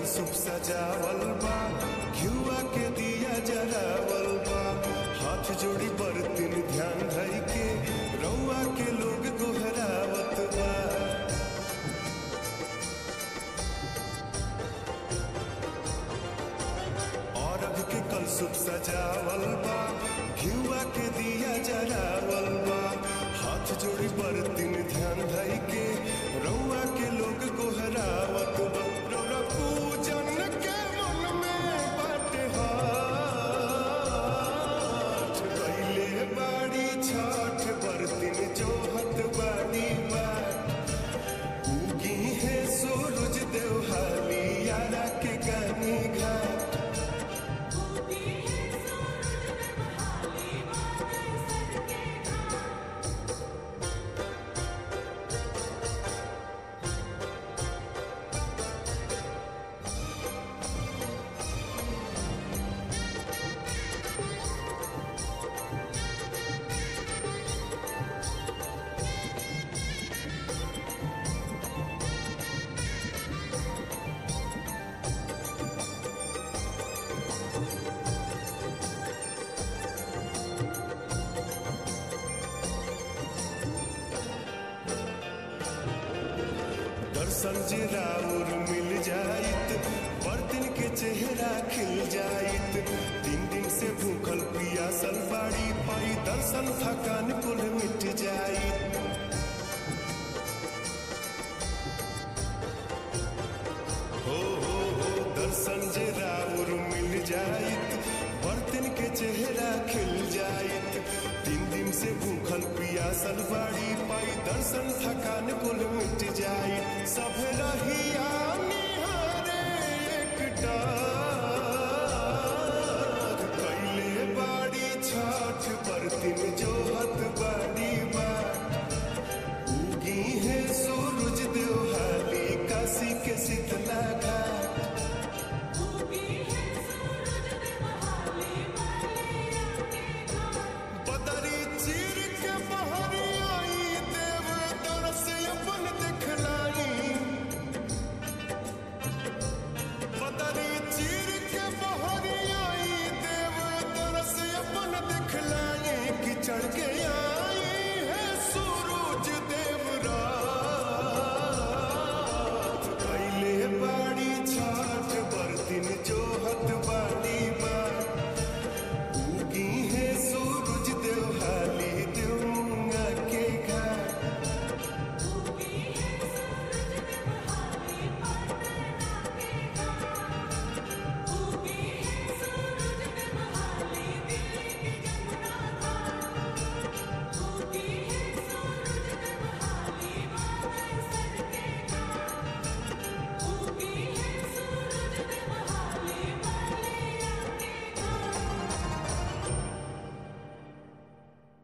कलसुप सजावल बा, घिउआ के दिया जरावल बा। हाथ जोड़ी बरतिन ध्यान धई के रउआ के लोग गोहरावत बा। अरघ के कलसुप सजावल बा, घिउआ के दिया जरावल बा। हाथ जोड़ी बरतिन ध्यान धई के रउआ के लोग गोहरावत बा। रउआ पूजन के मन में बाटे हाथ, कइले बाड़ी छठ बरतिन जोहत बाड़ी बात। उगी है सूरज देव हाली यारा के गानी घाट। दर्शन जे राउर मिल जाइत, बर्तन के चेहरा खिल जाइत। 3 दिन से भूखल पियासल बाड़ी, पाई दर्शन थकान कुल मिट जाइत। हो दर्शन जे राउर मिल जाइत, बर्तन के चेहरा खिल जाइत। 3 दिन से भूखल पियासल बाड़ी, पाई दर्शन थकान कुल मिट जाइत। सब रहिया निहारे एकटा, कइले बाड़ी छठ बरतिन